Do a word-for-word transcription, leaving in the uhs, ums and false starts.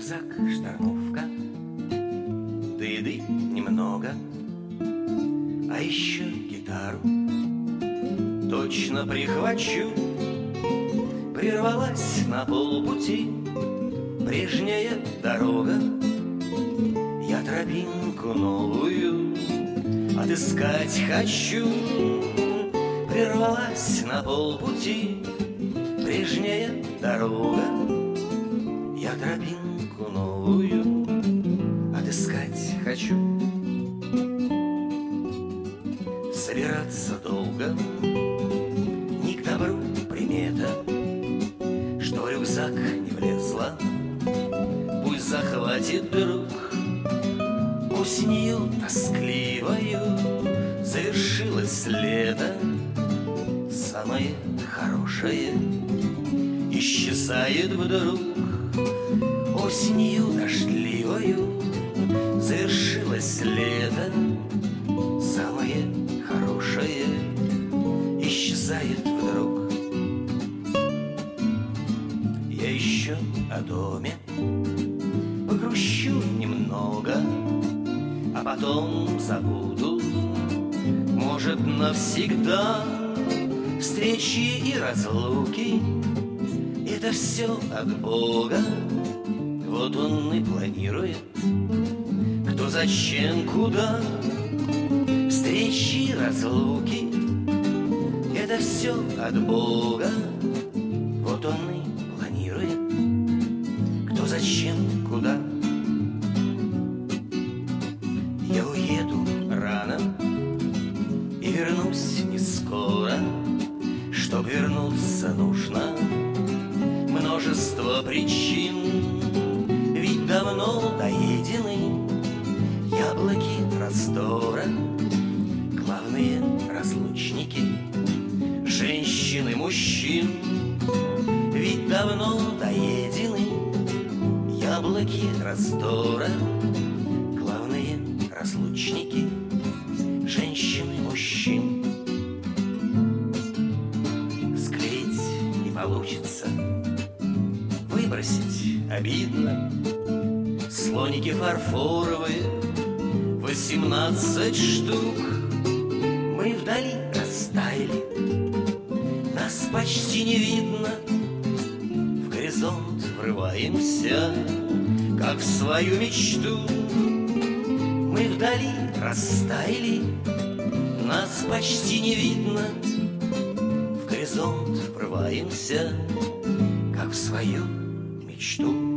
рюкзак, штормовка, да еды немного, а еще гитару точно прихвачу. Прервалась на полпути прежняя дорога, я тропинку новую отыскать хочу. Прервалась на полпути прежняя дорога, я тропинку новую отыскать хочу. Собираться долго, не к добру примета, что в рюкзак не влезла, пусть захватит друг. Осенью тоскливою завершилось лето, самое хорошее исчезает вдруг. Осенью дождливою завершилось лето, самое хорошее исчезает вдруг. Я еще о доме погрущу немного, а потом забуду, может, навсегда. Встречи и разлуки — это все от Бога. Вот Он и планирует, кто зачем, куда. Встречи и разлуки — это все от Бога. Вот Он и планирует, кто зачем, куда. Я уеду рано и вернусь не скоро. Чтоб вернуться, нужно множество причин, ведь давно доедены яблоки раздора. Главные разлучники — женщины, мужчин, ведь давно доедены яблоки раздора. Главные разлучники — женщины, мужчин. Склеить не получится, выбросить обидно. Слоники фарфоровые, восемнадцать штук. Мы вдали растаяли, нас почти не видно. В горизонт врываемся, как в свою мечту. Мы вдали растаяли, нас почти не видно. В горизонт врываемся, как в свою мечту.